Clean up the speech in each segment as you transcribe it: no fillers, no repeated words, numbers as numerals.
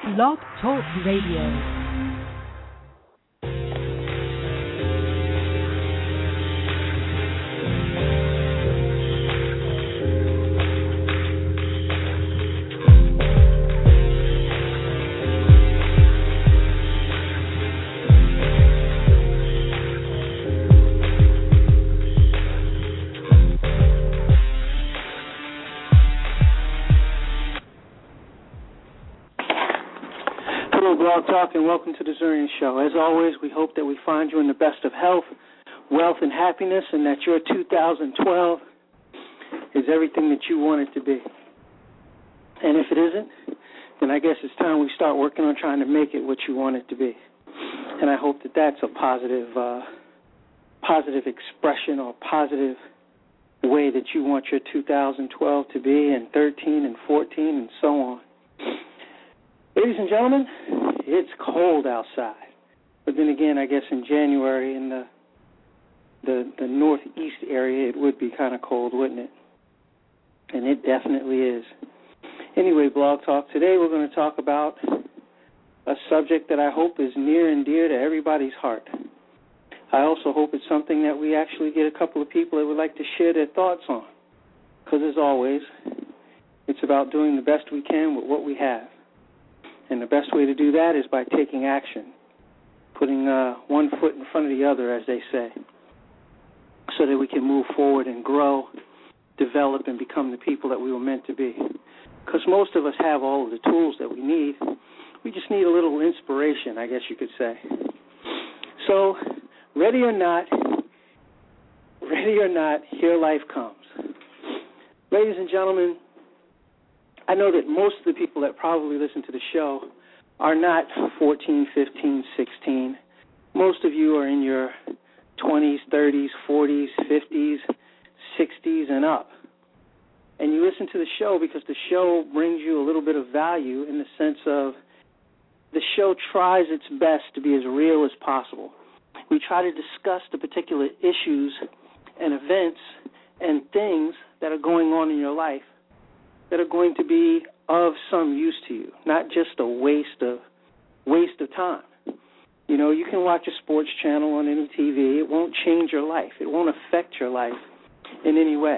Blog Talk Radio. Blog Talk, and welcome to the Zurian Show. As always, we hope that we find you in the best of health, wealth, and happiness, and that your 2012 is everything that you want it to be. And if it isn't, then I guess it's time we start working on trying to make it what you want it to be. And I hope that that's a positive expression or positive way that you want your 2012 to be, and 13 and 14 and so on. Ladies and gentlemen, it's cold outside. But then again, I guess in January in the northeast area, it would be kind of cold, wouldn't it? And it definitely is. Anyway, Blog Talk, today we're going to talk about a subject that I hope is near and dear to everybody's heart. I also hope it's something that we actually get a couple of people that would like to share their thoughts on. Because as always, it's about doing the best we can with what we have. And the best way to do that is by taking action, putting one foot in front of the other, as they say, so that we can move forward and grow, develop, and become the people that we were meant to be. Because most of us have all of the tools that we need. We just need a little inspiration, I guess you could say. So, ready or not, here life comes. Ladies and gentlemen, I know that most of the people that probably listen to the show are not 14, 15, 16. Most of you are in your 20s, 30s, 40s, 50s, 60s, and up. And you listen to the show because the show brings you a little bit of value in the sense of the show tries its best to be as real as possible. We try to discuss the particular issues and events and things that are going on in your life that are going to be of some use to you, not just a waste of time. You know, you can watch a sports channel on any TV. It won't change your life. It won't affect your life in any way.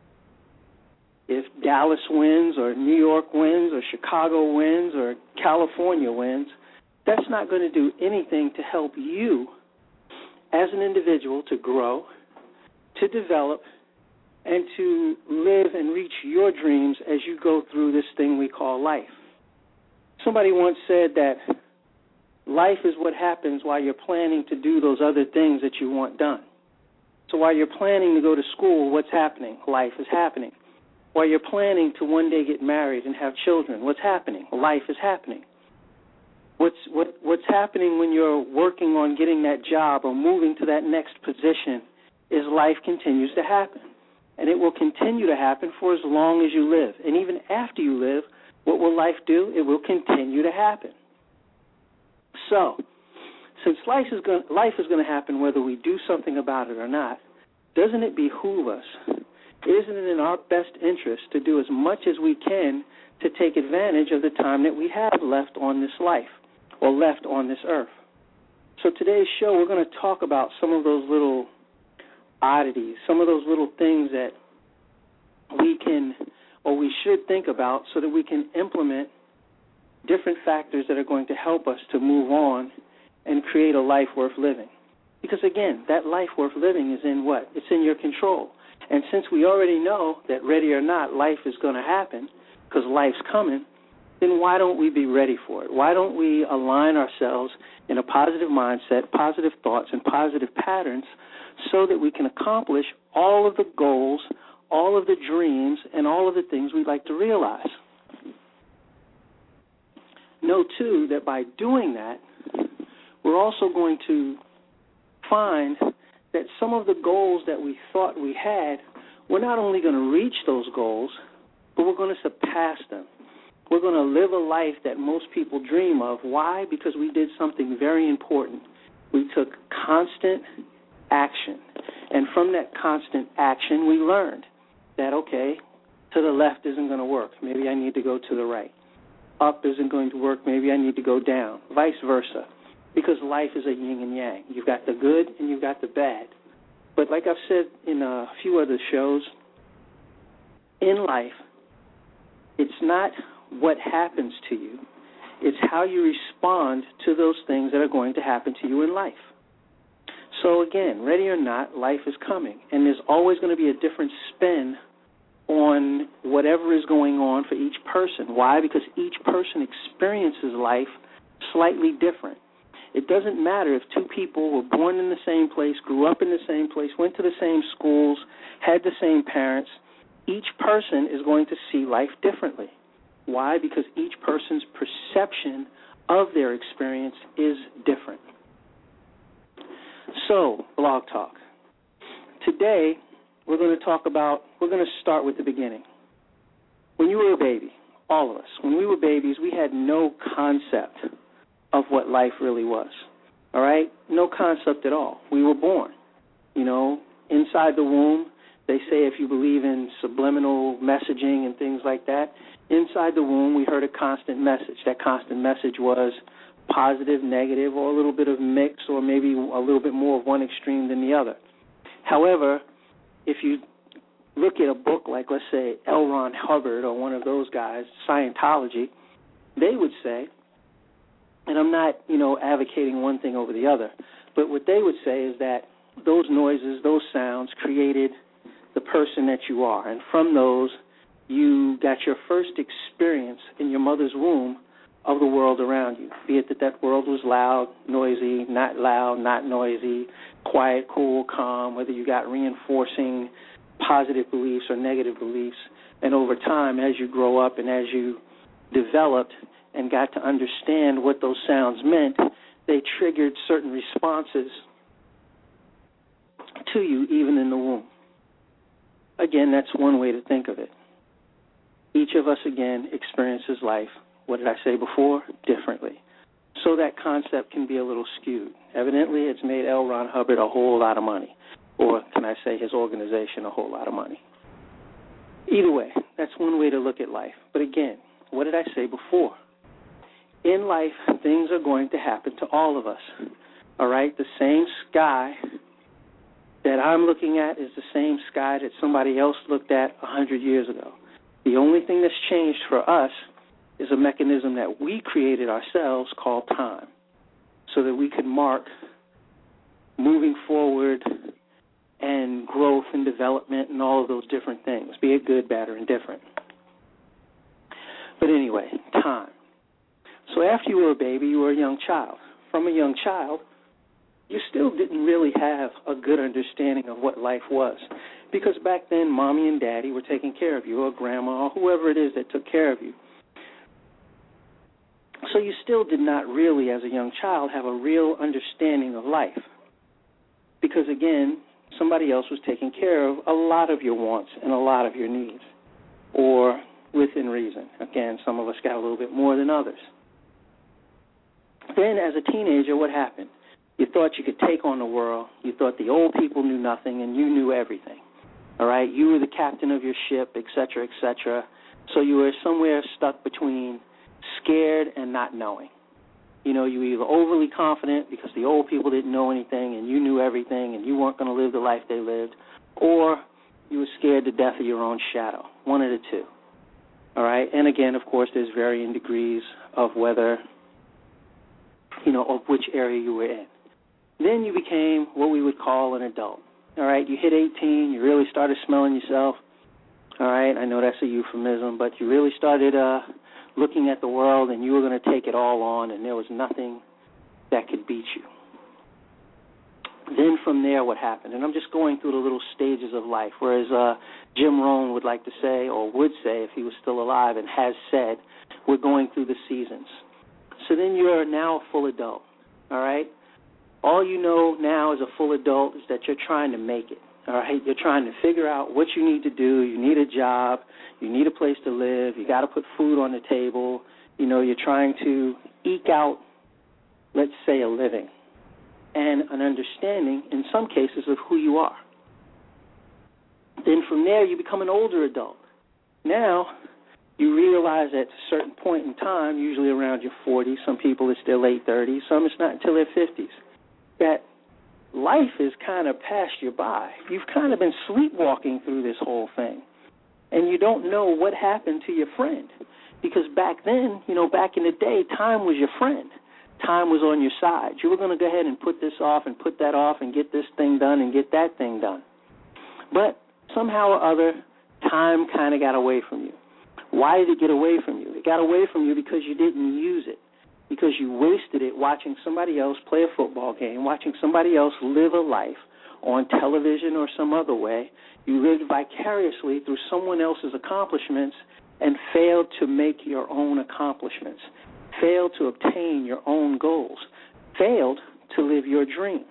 If Dallas wins or New York wins or Chicago wins or California wins, that's not going to do anything to help you as an individual to grow, to develop, and to live and reach your dreams as you go through this thing we call life. Somebody once said that life is what happens while you're planning to do those other things that you want done. So while you're planning to go to school, what's happening? Life is happening. While you're planning to one day get married and have children, what's happening? Life is happening. What's happening when you're working on getting that job or moving to that next position is life continues to happen. And it will continue to happen for as long as you live. And even after you live, what will life do? It will continue to happen. So, since life is going to happen whether we do something about it or not, doesn't it behoove us, isn't it in our best interest to do as much as we can to take advantage of the time that we have left on this life or left on this earth? So today's show, we're going to talk about some of those little oddities, some of those little things that we can or we should think about so that we can implement different factors that are going to help us to move on and create a life worth living. Because, again, that life worth living is in what? It's in your control. And since we already know that ready or not, life is going to happen because life's coming, then why don't we be ready for it? Why don't we align ourselves in a positive mindset, positive thoughts, and positive patterns so that we can accomplish all of the goals, all of the dreams, and all of the things we'd like to realize? Know, too, that by doing that, we're also going to find that some of the goals that we thought we had, we're not only going to reach those goals, but we're going to surpass them. We're going to live a life that most people dream of. Why? Because we did something very important. We took constant action. And from that constant action, we learned that, okay, to the left isn't going to work. Maybe I need to go to the right. up isn't going to work, maybe I need to go down, vice versa, because life is a yin and yang. You've got the good and you've got the bad. But like I've said in a few other shows, in life, it's not what happens to you. It's how you respond to those things that are going to happen to you in life. So again, ready or not, life is coming, and there's always going to be a different spin on whatever is going on for each person. Why? Because each person experiences life slightly different. It doesn't matter if two people were born in the same place, grew up in the same place, went to the same schools, had the same parents. Each person is going to see life differently. Why? Because each person's perception of their experience is different. So, Blog Talk. Today, we're going to start with the beginning. When you were a baby, all of us, when we were babies, we had no concept of what life really was, all right? No concept at all. We were born, inside the womb. They say if you believe in subliminal messaging and things like that, inside the womb we heard a constant message. That constant message was positive, negative, or a little bit of mix, or maybe a little bit more of one extreme than the other. However, if you look at a book like, let's say, L. Ron Hubbard or one of those guys, Scientology, they would say, and I'm not, advocating one thing over the other, but what they would say is that those noises, those sounds created the person that you are, and from those you got your first experience in your mother's womb of the world around you, be it that world was loud, noisy, not noisy, quiet, cool, calm, whether you got reinforcing positive beliefs or negative beliefs. And over time, as you grow up and as you developed and got to understand what those sounds meant, they triggered certain responses to you even in the womb. Again, that's one way to think of it. Each of us, again, experiences life, what did I say before? Differently. So that concept can be a little skewed. Evidently, it's made L. Ron Hubbard a whole lot of money, or can I say his organization a whole lot of money. Either way, that's one way to look at life. But again, what did I say before? In life, things are going to happen to all of us. All right? The same sky that I'm looking at is the same sky that somebody else looked at 100 years ago. The only thing that's changed for us is a mechanism that we created ourselves called time, so that we could mark moving forward and growth and development and all of those different things, be it good, bad, or indifferent. But anyway, time. So after you were a baby, you were a young child. From a young child, you still didn't really have a good understanding of what life was, because back then mommy and daddy were taking care of you, or grandma, or whoever it is that took care of you. So you still did not really, as a young child, have a real understanding of life, because, again, somebody else was taking care of a lot of your wants and a lot of your needs, or within reason. Again, some of us got a little bit more than others. Then, as a teenager, what happened? You thought you could take on the world. You thought the old people knew nothing and you knew everything. All right? You were the captain of your ship, et cetera, et cetera. So you were somewhere stuck between scared and not knowing. You were either overly confident because the old people didn't know anything and you knew everything and you weren't going to live the life they lived, or you were scared to death of your own shadow, one of the two. All right? And again, of course, there's varying degrees of whether, of which area you were in. Then you became what we would call an adult. All right? You hit 18, you really started smelling yourself. All right? I know that's a euphemism, but you really started looking at the world, and you were going to take it all on, and there was nothing that could beat you. Then from there, what happened? And I'm just going through the little stages of life, whereas Jim Rohn would like to say, or would say if he was still alive, and has said, we're going through the seasons. So then you're now a full adult, all right? All you know now as a full adult is that you're trying to make it, all right? You're trying to figure out what you need to do. You need a job. You need a place to live. You got to put food on the table. You're trying to eke out, let's say, a living and an understanding, in some cases, of who you are. Then from there, you become an older adult. Now, you realize at a certain point in time, usually around your 40s, some people it's their late 30s, some it's not until their 50s, that life is kind of passed you by. You've kind of been sleepwalking through this whole thing, and you don't know what happened to your friend. Because back then, back in the day, time was your friend. Time was on your side. You were going to go ahead and put this off and put that off and get this thing done and get that thing done. But somehow or other, time kind of got away from you. Why did it get away from you? It got away from you because you didn't use it, because you wasted it watching somebody else play a football game, watching somebody else live a life on television or some other way. You lived vicariously through someone else's accomplishments and failed to make your own accomplishments, failed to obtain your own goals, failed to live your dream.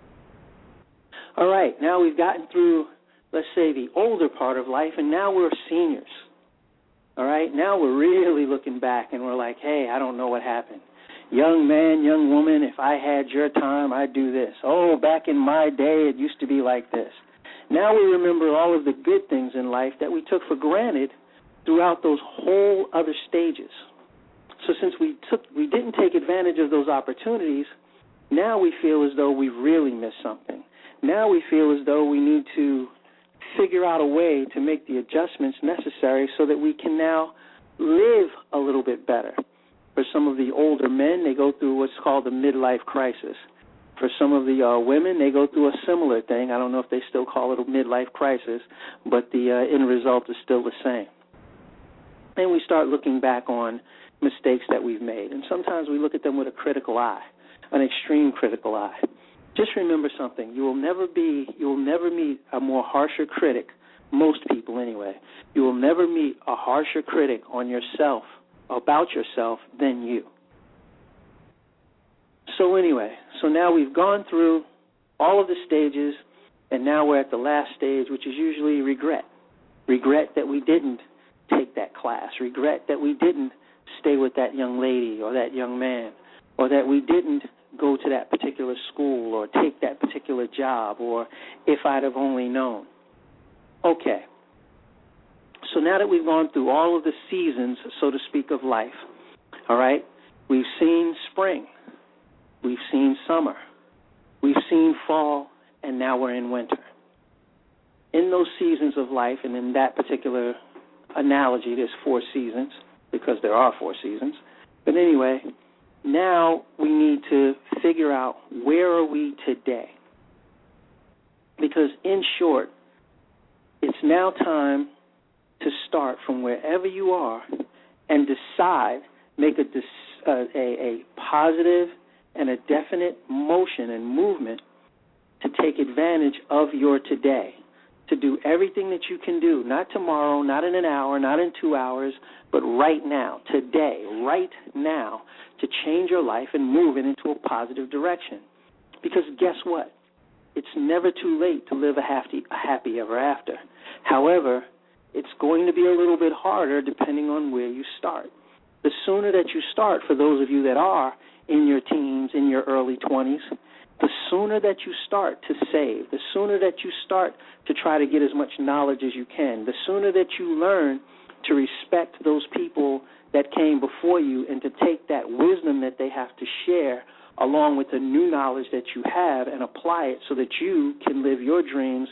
All right, now we've gotten through, let's say, the older part of life, and now we're seniors. All right, now we're really looking back, and we're like, hey, I don't know what happened. Young man, young woman, if I had your time, I'd do this. Oh, back in my day, it used to be like this. Now we remember all of the good things in life that we took for granted throughout those whole other stages. So since we didn't take advantage of those opportunities, now we feel as though we've really missed something. Now we feel as though we need to figure out a way to make the adjustments necessary so that we can now live a little bit better. For some of the older men, they go through what's called the midlife crisis. For some of the women, they go through a similar thing. I don't know if they still call it a midlife crisis, but the end result is still the same. And we start looking back on mistakes that we've made. And sometimes we look at them with a critical eye, an extreme critical eye. Just remember something. You will never meet a more harsher critic, most people anyway. You will never meet a harsher critic on yourself, about yourself, than you. So anyway, now we've gone through all of the stages, and now we're at the last stage, which is usually regret. Regret that we didn't take that class. Regret that we didn't stay with that young lady or that young man, or that we didn't go to that particular school or take that particular job, or if I'd have only known. Okay. So now that we've gone through all of the seasons, so to speak, of life, all right, we've seen spring, we've seen summer, we've seen fall, and now we're in winter. In those seasons of life, and in that particular analogy, there's 4 seasons, because there are 4 seasons. But anyway, now we need to figure out, where are we today? Because in short, it's now time to start from wherever you are and decide, make a positive and a definite motion and movement to take advantage of your today, to do everything that you can do, not tomorrow, not in an hour, not in 2 hours, but right now, today, right now, to change your life and move it into a positive direction. Because guess what? It's never too late to live a happy ever after. However, it's going to be a little bit harder depending on where you start. The sooner that you start, for those of you that are in your teens, in your early 20s, the sooner that you start to save, the sooner that you start to try to get as much knowledge as you can, the sooner that you learn to respect those people that came before you and to take that wisdom that they have to share along with the new knowledge that you have and apply it so that you can live your dreams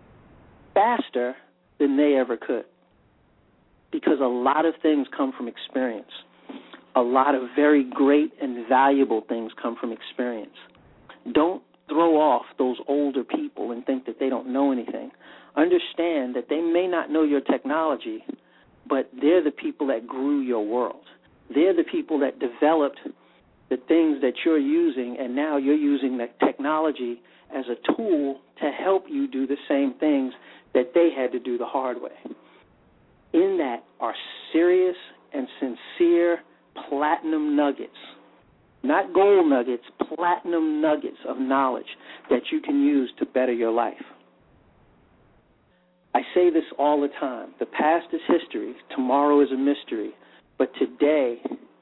faster than they ever could. Because a lot of things come from experience. A lot of very great and valuable things come from experience. Don't throw off those older people and think that they don't know anything. Understand that they may not know your technology, but they're the people that grew your world. They're the people that developed the things that you're using, and now you're using that technology as a tool to help you do the same things that they had to do the hard way. In that are serious and sincere platinum nuggets. Not gold nuggets, platinum nuggets of knowledge that you can use to better your life. I say this all the time. The past is history. Tomorrow is a mystery. But today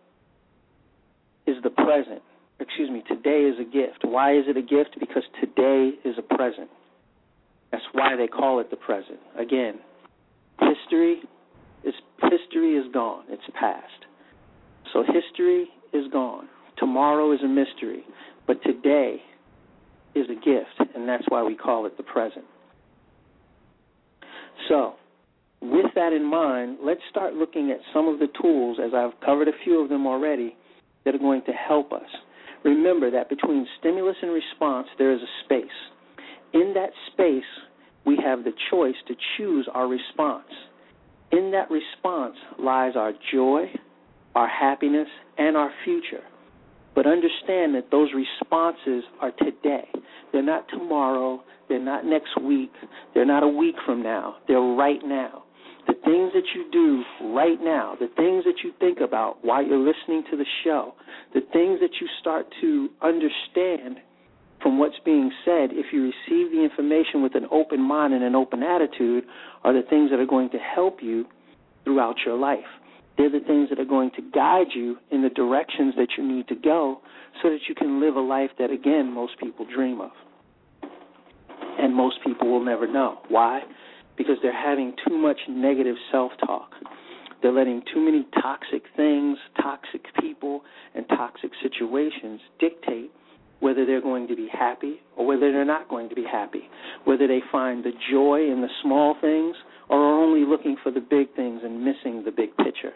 is the present. Today is a gift. Why is it a gift? Because today is a present. That's why they call it the present. Again, history History is gone. It's past. So history is gone. Tomorrow is a mystery. But today is a gift, and that's why we call it the present. So with that in mind, let's start looking at some of the tools, as I've covered a few of them already, that are going to help us. Remember that between stimulus and response, there is a space. In that space, we have the choice to choose our response. In that response lies our joy, our happiness, and our future. But understand that those responses are today. They're not tomorrow. They're not next week. They're not a week from now. They're right now. The things that you do right now, the things that you think about while you're listening to the show, the things that you start to understand from what's being said, if you receive the information with an open mind and an open attitude, are the things that are going to help you throughout your life. They're the things that are going to guide you in the directions that you need to go so that you can live a life that, again, most people dream of. And most people will never know. Why? Because they're having too much negative self-talk. They're letting too many toxic things, toxic people, and toxic situations dictate whether they're going to be happy or whether they're not going to be happy, whether they find the joy in the small things or are only looking for the big things and missing the big picture.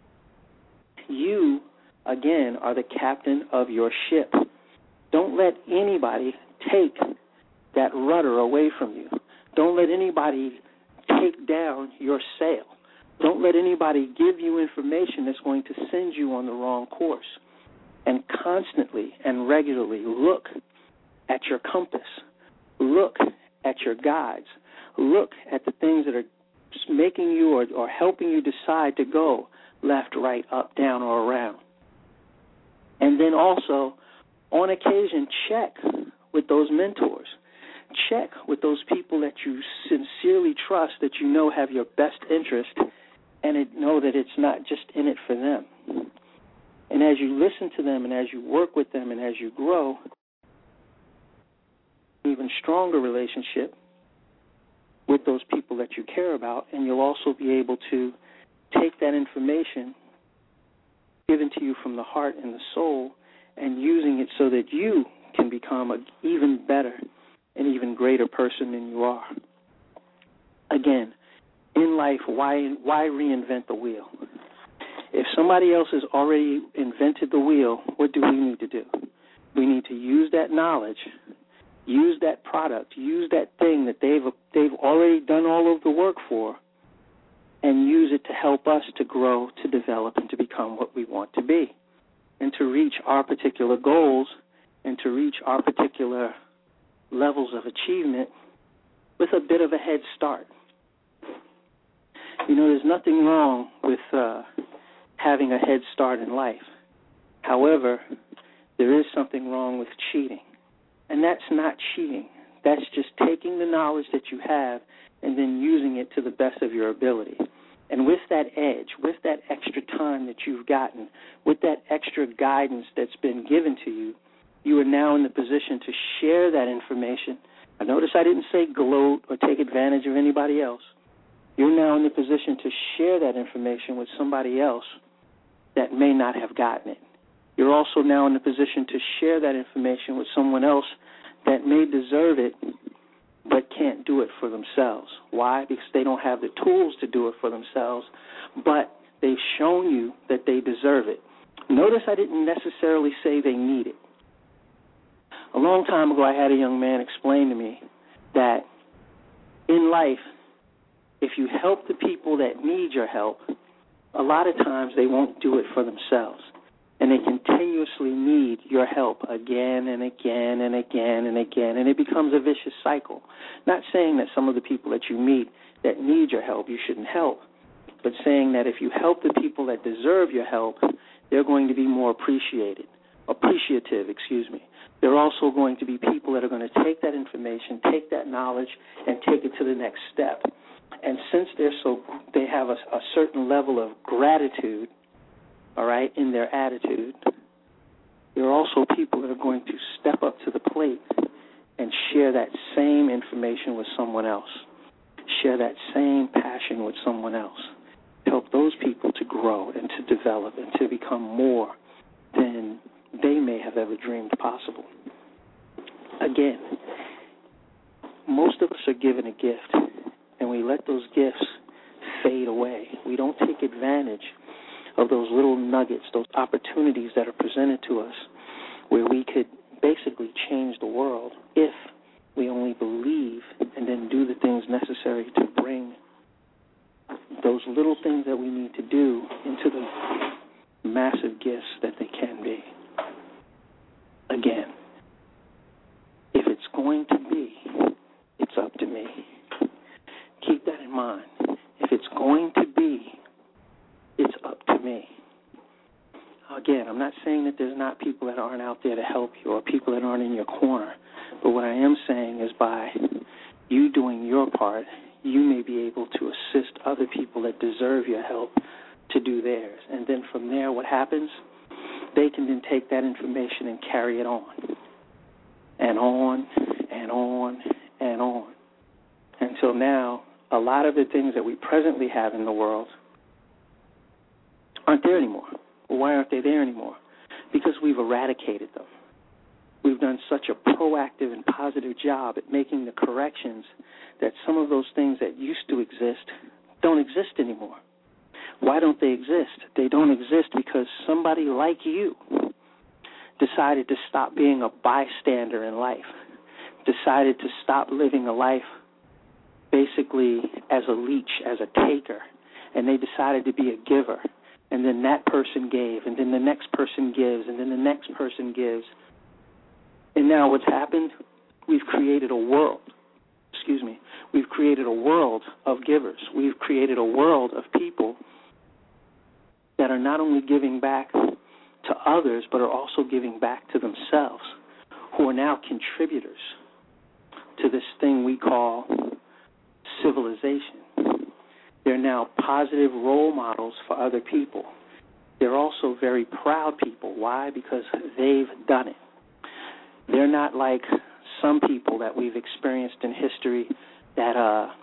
You, again, are the captain of your ship. Don't let anybody take that rudder away from you. Don't let anybody take down your sail. Don't let anybody give you information that's going to send you on the wrong course. And constantly and regularly look at your compass. Look at your guides. Look at the things that are making you or helping you decide to go left, right, up, down, or around. And then also, on occasion, check with those mentors. Check with those people that you sincerely trust, that you know have your best interest, and know that it's not just in it for them. And as you listen to them and as you work with them and as you grow, an even stronger relationship with those people that you care about, and you'll also be able to take that information given to you from the heart and the soul and using it so that you can become an even better and even greater person than you are. Again, in life, why reinvent the wheel? If somebody else has already invented the wheel, what do we need to do? We need to use that knowledge, use that product, use that thing that they've already done all of the work for, and use it to help us to grow, to develop, and to become what we want to be, and to reach our particular goals and to reach our particular levels of achievement with a bit of a head start. You know, there's nothing wrong with having a head start in life. However, there is something wrong with cheating. And that's not cheating. That's just taking the knowledge that you have and then using it to the best of your ability. And with that edge, with that extra time that you've gotten, with that extra guidance that's been given to you, you are now in the position to share that information. I notice I didn't say gloat or take advantage of anybody else. You're now in the position to share that information with somebody else that may not have gotten it. You're also now in the position to share that information with someone else that may deserve it but can't do it for themselves. Why? Because they don't have the tools to do it for themselves, but they've shown you that they deserve it. Notice I didn't necessarily say they need it. A long time ago, I had a young man explain to me that in life, if you help the people that need your help, a lot of times they won't do it for themselves. And they continuously need your help again and again and again and again, and it becomes a vicious cycle. Not saying that some of the people that you meet that need your help you shouldn't help, but saying that if you help the people that deserve your help, they're going to be more appreciative. They're also going to be people that are going to take that information, take that knowledge, and take it to the next step. And since they have a certain level of gratitude, all right, in their attitude, there are also people that are going to step up to the plate and share that same information with someone else, share that same passion with someone else. to help those people to grow and to develop and to become more than they may have ever dreamed possible. Again, most of us are given a gift, and we let those gifts fade away. We don't take advantage of those little nuggets, those opportunities that are presented to us where we could basically change the world if we only believe and then do the things necessary to bring those little things that we need to do into the massive gifts that they can be. Again, if it's going to be, it's up to me. Keep that in mind. If it's going to be, it's up to me. Again, I'm not saying that there's not people that aren't out there to help you or people that aren't in your corner, but what I am saying is by you doing your part, you may be able to assist other people that deserve your help to do theirs. And then from there, what happens? They can then take that information and carry it on. And on, and on, and on. Until now, a lot of the things that we presently have in the world aren't there anymore. Well, why aren't they there anymore? Because we've eradicated them. We've done such a proactive and positive job at making the corrections that some of those things that used to exist don't exist anymore. Why don't they exist? They don't exist because somebody like you decided to stop being a bystander in life, decided to stop living a life basically as a leech, as a taker, and they decided to be a giver. And then that person gave, and then the next person gives, and then the next person gives. And now what's happened? We've created a world. We've created a world of givers. We've created a world of people that are not only giving back to others, but are also giving back to themselves, who are now contributors to this thing we call civilization. They're now positive role models for other people. They're also very proud people. Why? Because they've done it. They're not like some people that we've experienced in history that are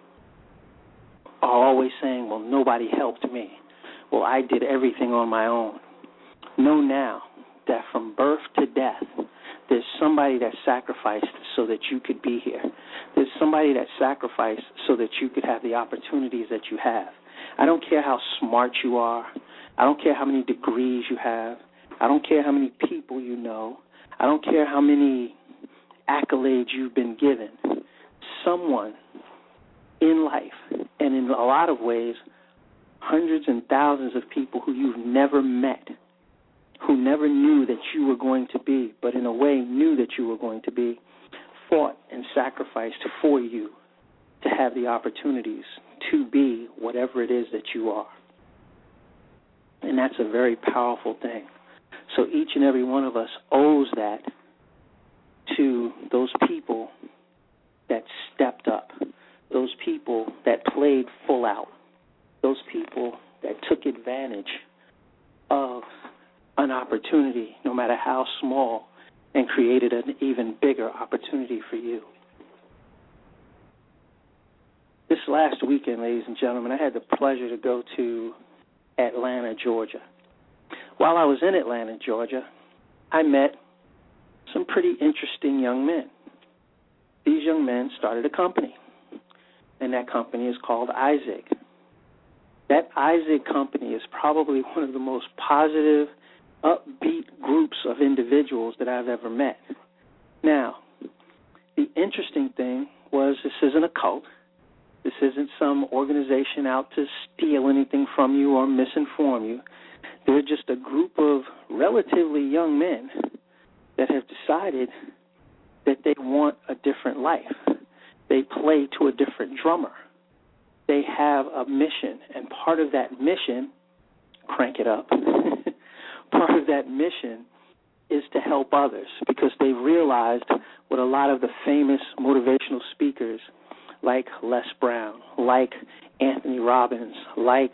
always saying, well, nobody helped me. Well, I did everything on my own. Know now that from birth to death, there's somebody that sacrificed so that you could be here. There's somebody that sacrificed so that you could have the opportunities that you have. I don't care how smart you are. I don't care how many degrees you have. I don't care how many people you know. I don't care how many accolades you've been given. Someone in life, and in a lot of ways, hundreds and thousands of people who you've never met, who never knew that you were going to be, but in a way knew that you were going to be, fought and sacrificed for you to have the opportunities to be whatever it is that you are. And that's a very powerful thing. So each and every one of us owes that to those people that stepped up, those people that played full out, those people that took advantage of an opportunity, no matter how small, and created an even bigger opportunity for you. This last weekend, ladies and gentlemen, I had the pleasure to go to Atlanta, Georgia. While I was in Atlanta, Georgia, I met some pretty interesting young men. These young men started a company, and that company is called IZIG. That IZIG company is probably one of the most positive, upbeat groups of individuals that I've ever met. Now, the interesting thing was this isn't a cult. This isn't some organization out to steal anything from you or misinform you. They're just a group of relatively young men that have decided that they want a different life. They play to a different drummer. They have a mission, and part of that mission, crank it up, part of that mission is to help others, because they realized what a lot of the famous motivational speakers like Les Brown, like Anthony Robbins, like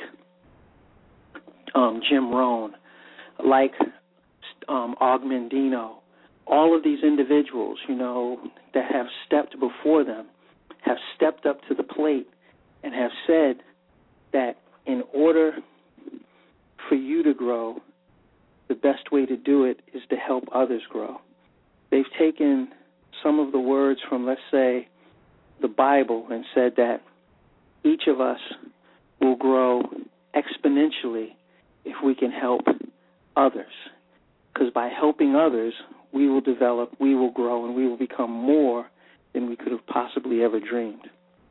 Jim Rohn, like Og Mandino, all of these individuals, that have stepped before them, have stepped up to the plate and have said that in order for you to grow, the best way to do it is to help others grow. They've taken some of the words from, let's say, the Bible and said that each of us will grow exponentially if we can help others. Because by helping others, we will develop, we will grow, and we will become more than we could have possibly ever dreamed.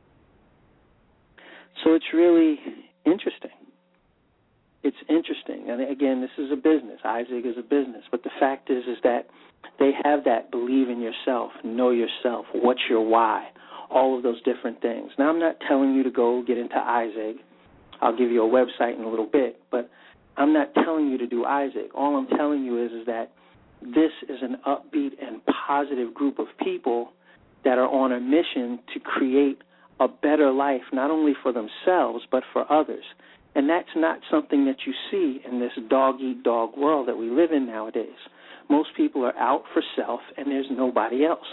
So it's really interesting. It's interesting. And again, this is a business. IZIG is a business. But the fact is that they have that believe in yourself, know yourself, what's your why, all of those different things. Now, I'm not telling you to go get into IZIG. I'll give you a website in a little bit. But I'm not telling you to do IZIG. All I'm telling you is that this is an upbeat and positive group of people that are on a mission to create a better life, not only for themselves, but for others. And that's not something that you see in this dog-eat-dog world that we live in nowadays. Most people are out for self, and there's nobody else.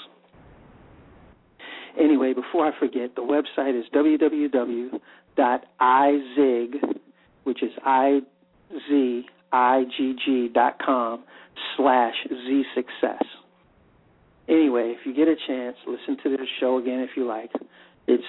Anyway, before I forget, the website is www.izig, which is izigg.com/zsuccess. Anyway, if you get a chance, listen to the show again if you like. It's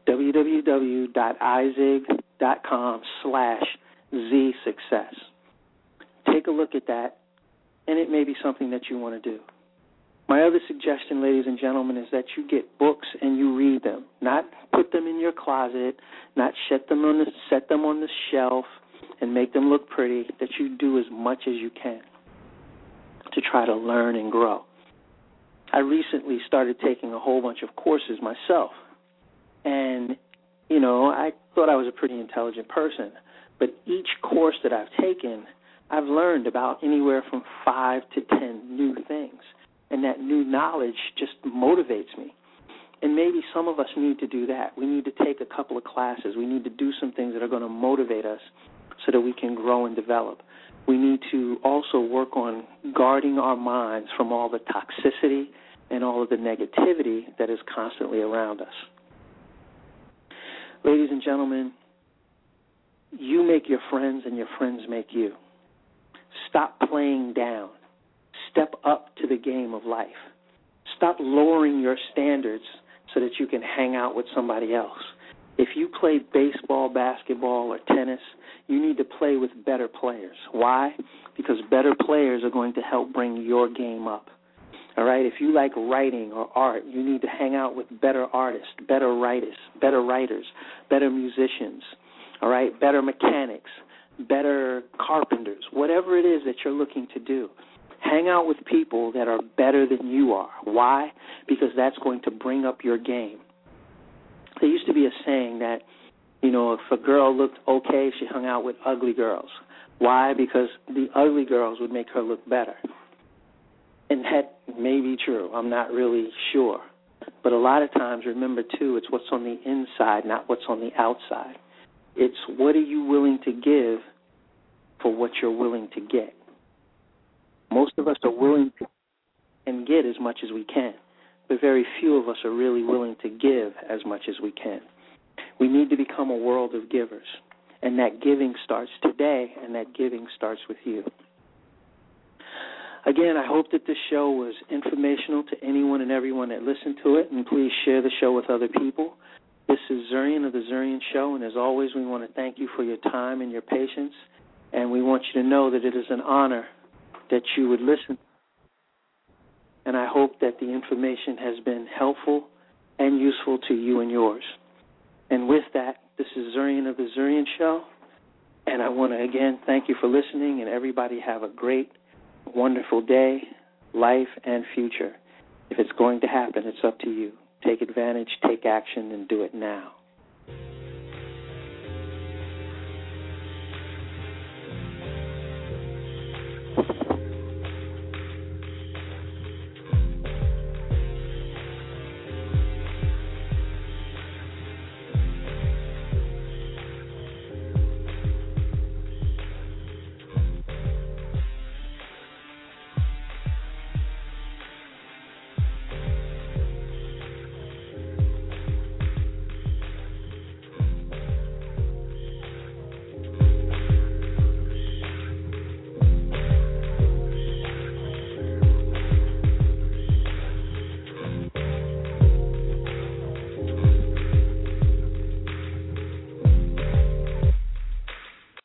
www.izig.com/zsuccess. Take a look at that, and it may be something that you want to do. My other suggestion, ladies and gentlemen, is that you get books and you read them. Not put them in your closet, not set them on the shelf and make them look pretty, that you do as much as you can to try to learn and grow. I recently started taking a whole bunch of courses myself. And, you know, I thought I was a pretty intelligent person. But each course that I've taken, I've learned about anywhere from 5 to 10 new things. And that new knowledge just motivates me. And maybe some of us need to do that. We need to take a couple of classes. We need to do some things that are going to motivate us so that we can grow and develop. We need to also work on guarding our minds from all the toxicity and all of the negativity that is constantly around us. Ladies and gentlemen, you make your friends and your friends make you. Stop playing down. Step up to the game of life. Stop lowering your standards so that you can hang out with somebody else. If you play baseball, basketball, or tennis, you need to play with better players. Why? Because better players are going to help bring your game up. All right? If you like writing or art, you need to hang out with better artists, better writers, better musicians, all right, better mechanics, better carpenters, whatever it is that you're looking to do. Hang out with people that are better than you are. Why? Because that's going to bring up your game. There used to be a saying that, you know, if a girl looked okay, she hung out with ugly girls. Why? Because the ugly girls would make her look better. And that may be true. I'm not really sure. But a lot of times, remember, too, it's what's on the inside, not what's on the outside. It's what are you willing to give for what you're willing to get. Most of us are willing to and get as much as we can, but very few of us are really willing to give as much as we can. We need to become a world of givers, and that giving starts today, and that giving starts with you. Again, I hope that this show was informational to anyone and everyone that listened to it, and please share the show with other people. This is Zurian of The Zurian Show, and as always, we want to thank you for your time and your patience, and we want you to know that it is an honor that you would listen. And I hope that the information has been helpful and useful to you and yours. And with that, this is Zurian of The Zurian Show, and I want to, again, thank you for listening, and everybody have a great, wonderful day, life, and future. If it's going to happen, it's up to you. Take advantage, take action, and do it now.